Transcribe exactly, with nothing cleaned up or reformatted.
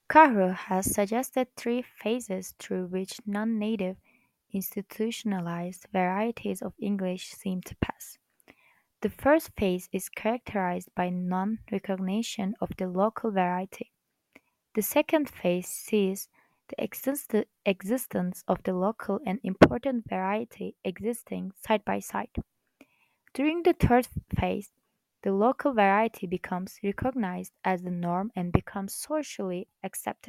Karu has suggested three phases through which non-native institutionalized varieties of English seem to pass. The first phase is characterized by non-recognition of the local variety. The second phase sees the exist- existence of the local and important variety existing side by side. During the third phase, the local variety becomes recognized as the norm and becomes socially accepted.